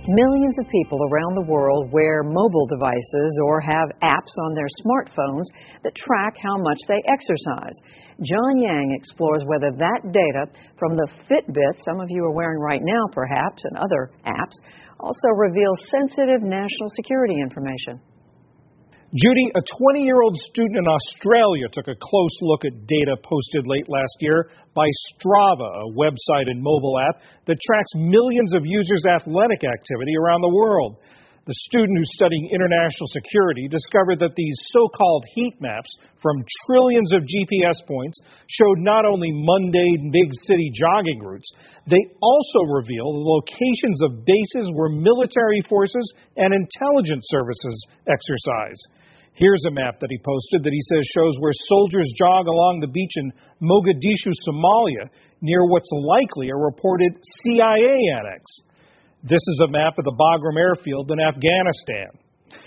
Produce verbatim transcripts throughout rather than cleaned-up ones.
Millions of people around the world wear mobile devices or have apps on their smartphones that track how much they exercise. John Yang explores whether that data from the Fitbit some of you are wearing right now perhaps and other apps also reveals sensitive national security information. Judy, a twenty-year-old student in Australia took a close look at data posted late last year by Strava, a website and mobile app that tracks millions of users' athletic activity around the world. The student who's studying international security discovered that these so-called heat maps from trillions of G P S points showed not only mundane big city jogging routes, they also reveal the locations of bases where military forces and intelligence services exercise. Here's a map that he posted that he says shows where soldiers jog along the beach in Mogadishu, Somalia, near what's likely a reported C I A annex. This is a map of the Bagram airfield in Afghanistan.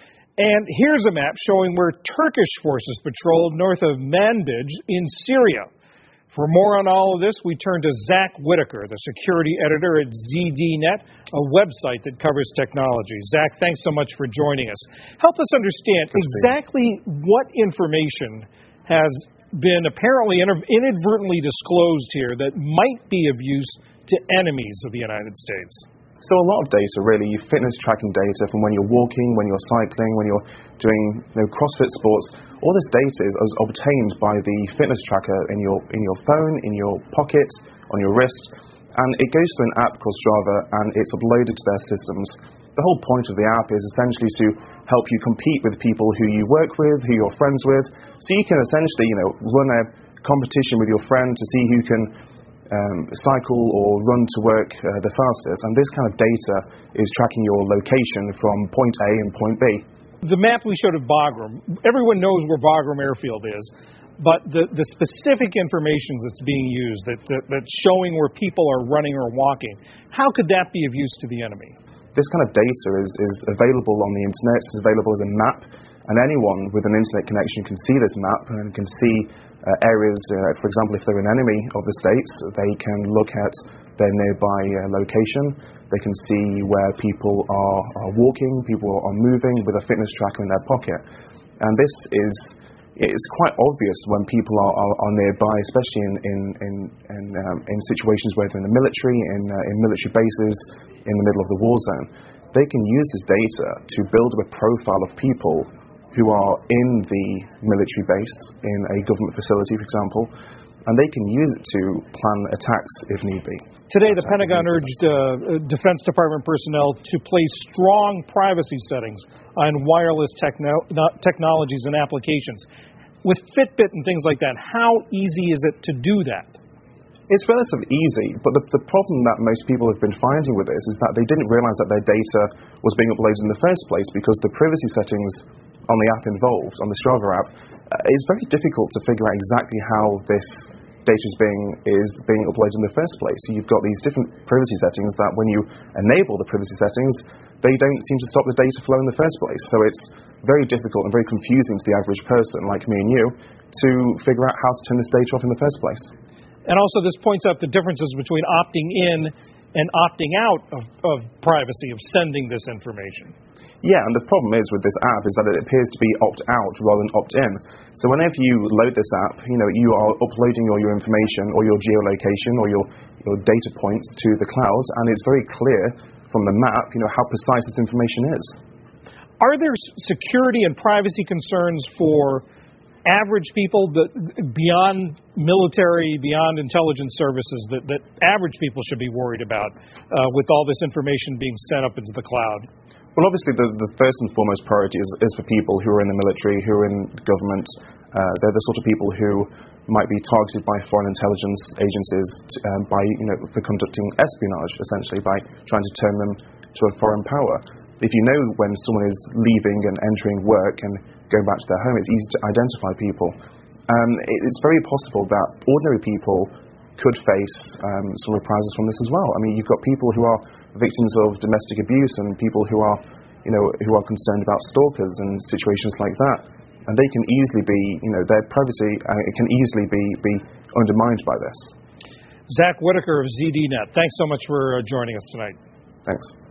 And here's a map showing where Turkish forces patrolled north of Manbij in Syria. For more on all of this, we turn to Zach Whitaker, the security editor at Z D Net, a website that covers technology. Zach, thanks so much for joining us. Help us understand exactly what information has been apparently inadvertently disclosed here that might be of use to enemies of the United States. So a lot of data, really, fitness tracking data from when you're walking, when you're cycling, when you're doing you know, CrossFit sports. All this data is, is obtained by the fitness tracker in your in your phone, in your pocket, on your wrist, and it goes to an app called Strava, and it's uploaded to their systems. The whole point of the app is essentially to help you compete with people who you work with, who you're friends with, so you can essentially, you know, run a competition with your friend to see who can Um, cycle or run to work uh, the fastest, and this kind of data is tracking your location from point A and point B. The map we showed of Bagram, everyone knows where Bagram Airfield is, but the, the specific information that's being used, that, that, that's showing where people are running or walking, how could that be of use to the enemy? This kind of data is, is available on the internet, it's available as a map, and anyone with an internet connection can see this map and can see uh, areas, uh, for example, if they're an enemy of the states, they can look at their nearby uh, location, they can see where people are, are walking, people are moving with a fitness tracker in their pocket. And this is it's quite obvious when people are, are, are nearby, especially in, in, in, in, um, in situations where they're in the military, in, uh, in military bases, in the middle of the war zone. They can use this data to build a profile of people who are in the military base, in a government facility, for example, and they can use it to plan attacks if need be. Today, the Pentagon urged uh, Defense Department personnel to place strong privacy settings on wireless techno- technologies and applications. With Fitbit and things like that, how easy is it to do that? It's relatively easy, but the, the problem that most people have been finding with this is that they didn't realize that their data was being uploaded in the first place, because the privacy settings on the app involved, on the Strava app, uh, it's very difficult to figure out exactly how this data is being, is being uploaded in the first place. So you've got these different privacy settings that when you enable the privacy settings, they don't seem to stop the data flow in the first place. So it's very difficult and very confusing to the average person like me and you to figure out how to turn this data off in the first place. And also this points out the differences between opting in and opting out of, of privacy, of sending this information. Yeah, and the problem is with this app is that it appears to be opt-out rather than opt-in. So whenever you load this app, you know, you are uploading all your information or your geolocation or your, your data points to the cloud, and it's very clear from the map, you know, how precise this information is. Are there security and privacy concerns for average people that, beyond military, beyond intelligence services, that, that average people should be worried about uh, with all this information being sent up into the cloud? Well, obviously, the, the first and foremost priority is, is for people who are in the military, who are in government. Uh, they're the sort of people who might be targeted by foreign intelligence agencies to, um, by, you know, for conducting espionage, essentially, by trying to turn them to a foreign power. If you know when someone is leaving and entering work and going back to their home, it's easy to identify people. Um, it, it's very possible that ordinary people could face um, some reprisals from this as well. I mean, you've got people who are victims of domestic abuse and people who are, you know, who are concerned about stalkers and situations like that. And they can easily be, you know, their privacy uh, it can easily be, be undermined by this. Zach Whitaker of Z D Net, thanks so much for uh, joining us tonight. Thanks.